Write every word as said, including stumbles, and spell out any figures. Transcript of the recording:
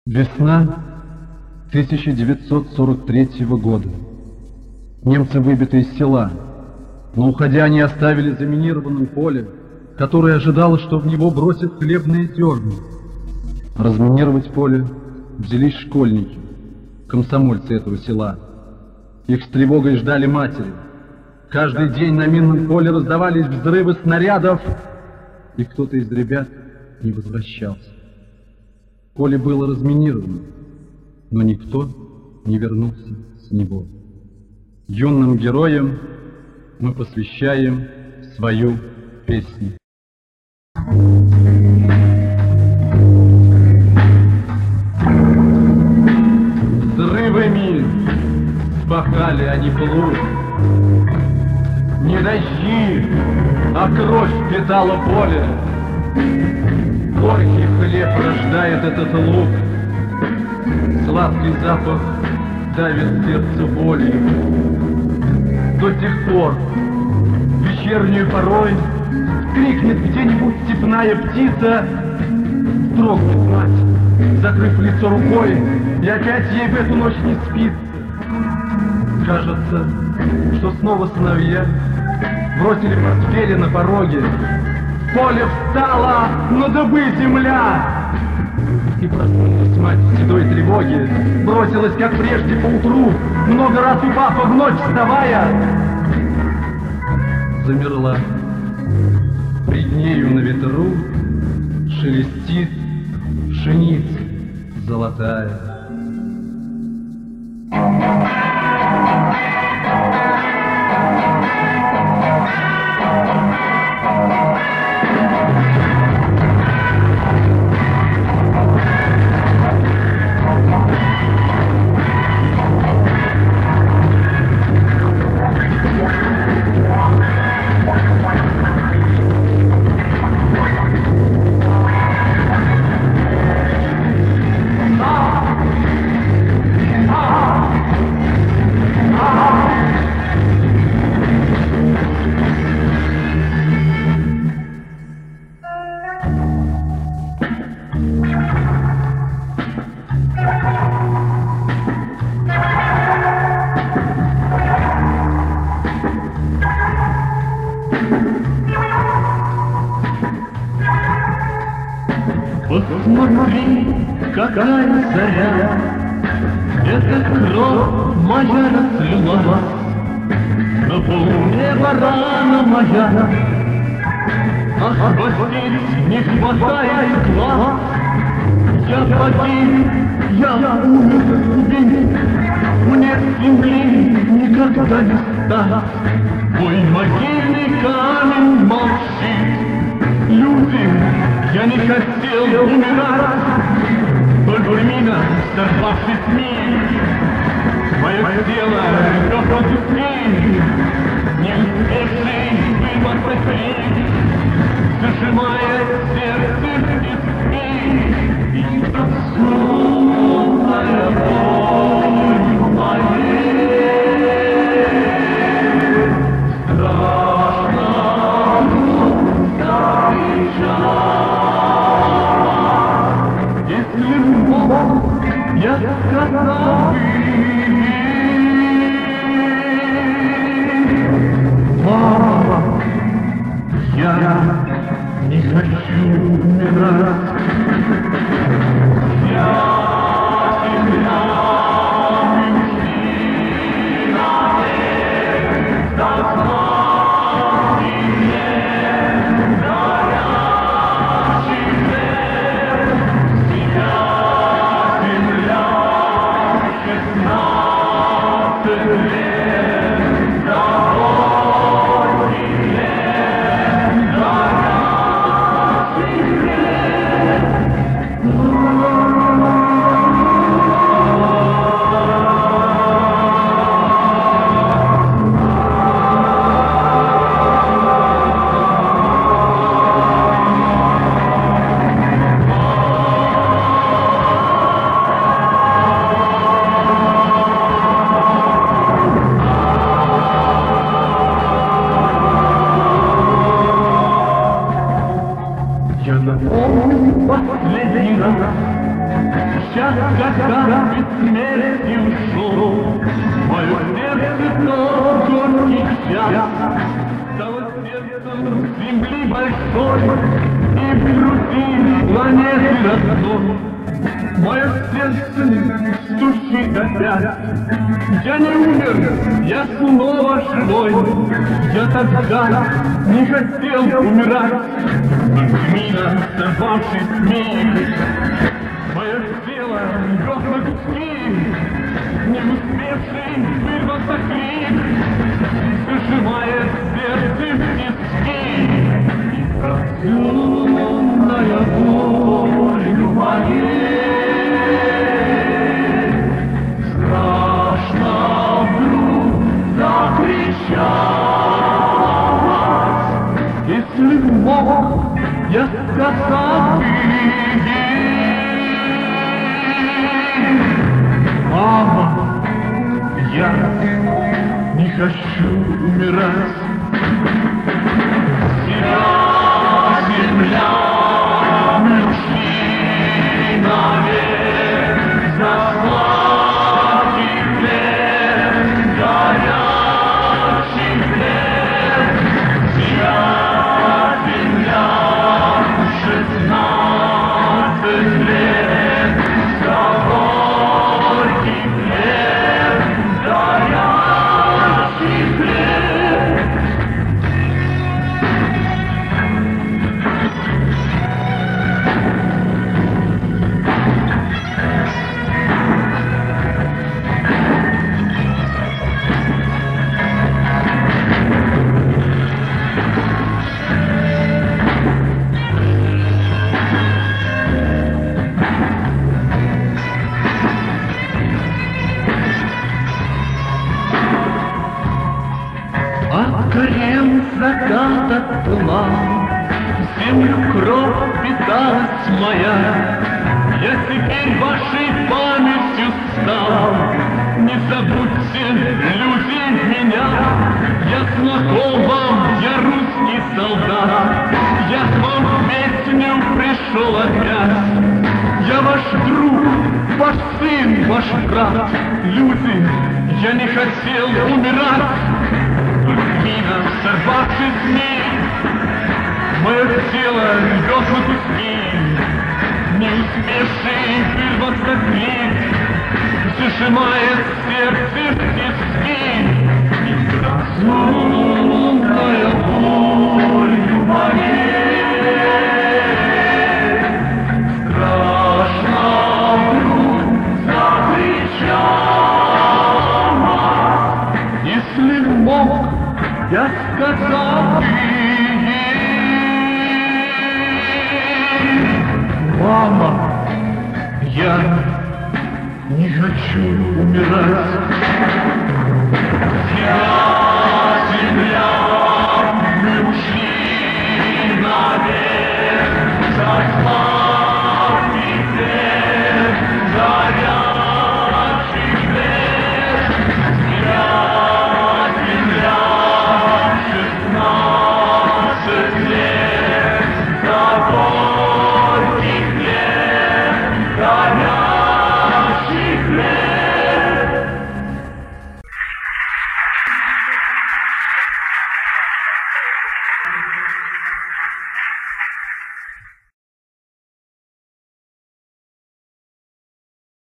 Весна тысяча девятьсот сорок третьего года. Немцы выбиты из села, но уходя они оставили заминированное поле, которое ожидало, что в него бросят хлебные зерна. Разминировать поле взялись школьники, комсомольцы этого села. Их с тревогой ждали матери. Каждый день на минном поле раздавались взрывы снарядов, и кто-то из ребят не возвращался. Поле было разминировано, но никто не вернулся с него. Юным героям мы посвящаем свою песню. Взрывами спахали они плуг, не дожди, а кровь впитала поле. Горький хлеб рождает этот лук, сладкий запах давит сердце болью. До тех пор вечернюю порой крикнет где-нибудь степная птица, дрогнет мать, закрыв лицо рукой, и опять ей в эту ночь не спится. Кажется, что снова сыновья бросили портфели на пороге. Поле встало, но добы земля! И проснулась мать в седой тревоге, бросилась, как прежде, поутру, много раз упав, в ночь вставая, замерла. Пред нею на ветру шелестит пшеница золотая. Посмотри, какая заря, эта кровь моя разлилась, на полнеба рана моя, а хватить не хватает глаз. Я погиб, я умер, убит, мне с земли никогда не стать. Мой могильный камень молчит. Люди, я не хотел умирать, только меня, сорвавшись мир, мое тело легко души, не успевший выбросить, зажимая сердце тиски, и проснулая боль моей. Я сказал, мама, я не хочу умирать. Я тебя Yeah. когда без смерти ушел, мое сердце тот горький час стало сердцем земли большой и в груди планеты родной. Мое сердце стучит опять. Я не умер, я снова живой. Я тогда не хотел умирать, мина сорвавшись с миг. Мое тело лег на куски, не успевший вырваться крик, зажимает сердце в тиски. И прозренная болью моей страшно вдруг закричать. Если б мог, я сказал бы ей: мама, я не хочу умирать. Тебя, земля, мы ушли навек за сладкий хлеб, горячий хлеб. Тебя, земля, шестнадцать лет за горький хлеб, горячий хлеб. Горел заката туман, землю кровь питалась моя. Я теперь вашей памятью стал. Не забудьте, люди, меня. Я знаком вам, я русский солдат. Я к вам в песню пришел опять. Я ваш друг, ваш сын, ваш брат. Люди, я не хотел умирать. Мина, сорвавшись с ней, мое тело льет на куски, не успевший вырваться крик зажимает сердце в тиски. И прозренная болью моей страшно вдруг закричать. Если б мог, я сказал бы ей: мама, я не хочу умирать. Я